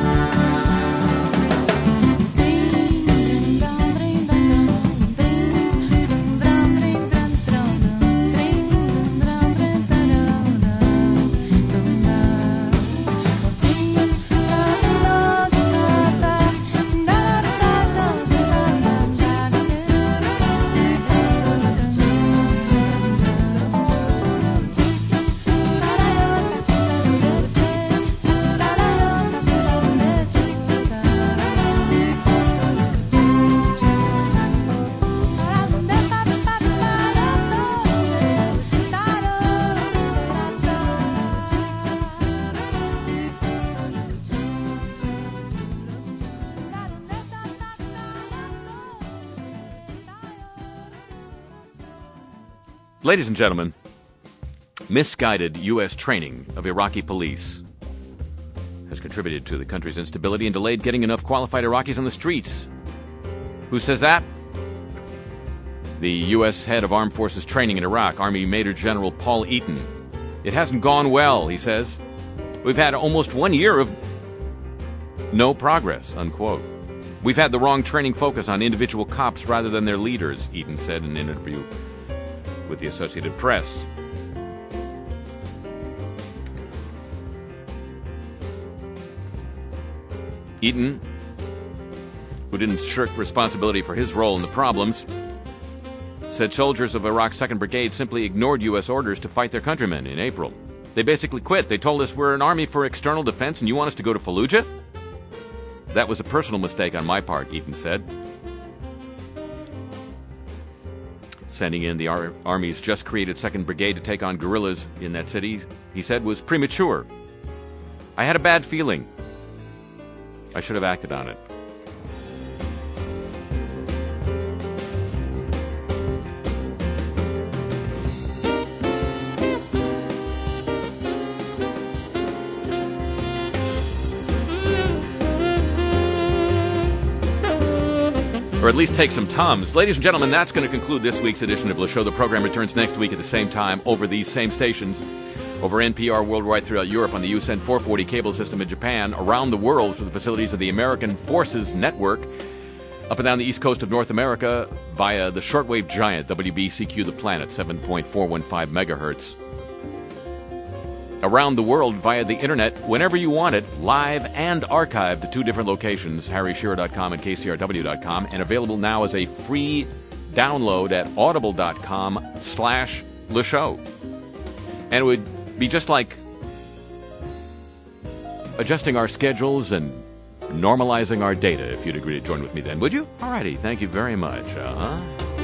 Ladies and gentlemen, misguided U S training of Iraqi police has contributed to the country's instability and delayed getting enough qualified Iraqis on the streets. Who says that? The U S head of Armed Forces Training in Iraq, Army Major General Paul Eaton. It hasn't gone well, he says. We've had almost one year of no progress, unquote. We've had the wrong training focus on individual cops rather than their leaders, Eaton said in an interview with the Associated Press. Eaton who didn't shirk responsibility for his role in the problems, said soldiers of Iraq's second Brigade simply ignored U S orders to fight their countrymen in April. They basically quit. They told us we're an army for external defense and you want us to go to Fallujah? That was a personal mistake on my part, Eaton said. Sending in the Ar- Army's just-created second Brigade to take on guerrillas in that city, he said, was premature. I had a bad feeling. I should have acted on it. Or at least take some Tums. Ladies and gentlemen, that's going to conclude this week's edition of Le Show. The program returns next week at the same time over these same stations, over N P R worldwide throughout Europe on the U S N four forty cable system in Japan, around the world through the facilities of the American Forces Network, up and down the east coast of North America via the shortwave giant W B C Q The Planet, seven point four one five megahertz. Around the world via the internet, whenever you want it, live and archived to two different locations, harry shearer dot com and k c r w dot com, and available now as a free download at audible dot com slash Le Show. And it would be just like adjusting our schedules and normalizing our data if you'd agree to join with me then, would you? Alrighty, thank you very much. Uh-huh.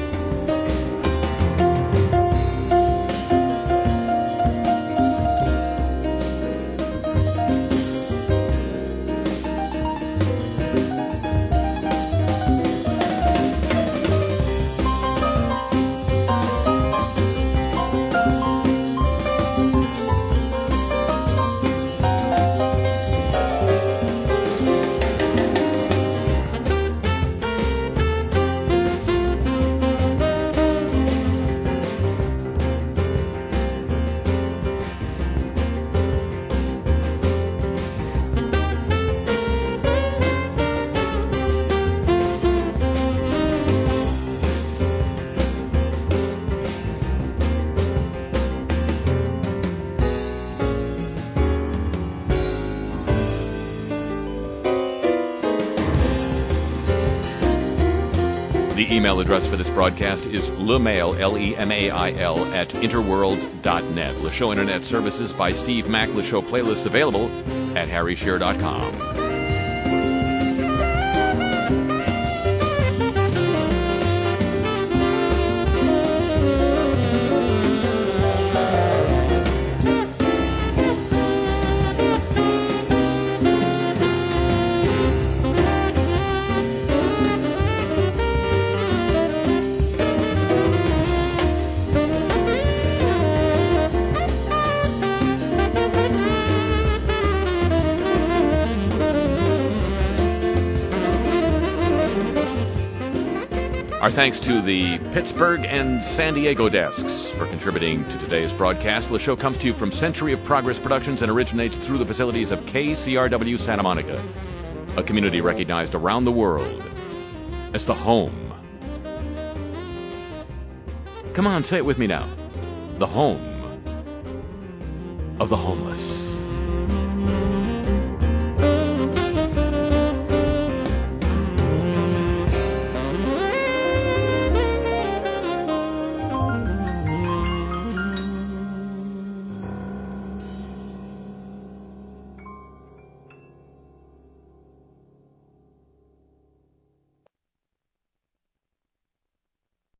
The email address for this broadcast is lemail, L E M A I L, at interworld dot net. Le Show Internet Services by Steve Mack. Le Show playlists available at harry shearer dot com. Our thanks to the Pittsburgh and San Diego desks for contributing to today's broadcast. The show comes to you from Century of Progress Productions and originates through the facilities of K C R W Santa Monica, a community recognized around the world as the home. Come on, say it with me now. The home of the homeless.